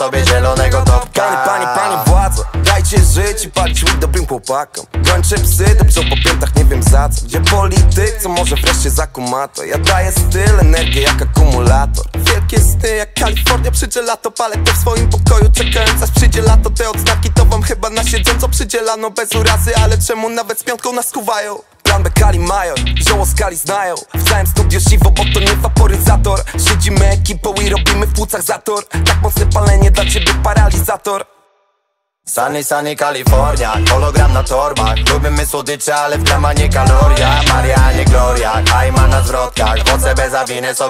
sobie zielonego topka. Pani władza, dajcie żyć i palić weed dobrym chłopakom. Gończe psy, depczą po piętach, nie wiem za co. Gdzie polityk, co może wreszcie zakumato. Ja daję styl, energię jak akumulator. Wielkie sny jak Kalifornia, przyjdzie lato. Palę to w swoim pokoju, czekając aż przyjdzie lato. Te odznaki to wam chyba na siedząco przydzielano bez urazy, ale czemu nawet z piątką nas kuwają? Plan B Kali Major, zioło skali znają. W całym studio siwo, bo to nie waporyzator. Siedzimy ekipą i robimy w płucach zator. Tak mocne palenie dla ciebie paralizator. Sunny Kalifornia, hologram na torbach. Lubimy słodycze, ale w grama nie kaloria. Maria, nie Gloria, Ajma na zwrotkach. W OCB zawinę sobie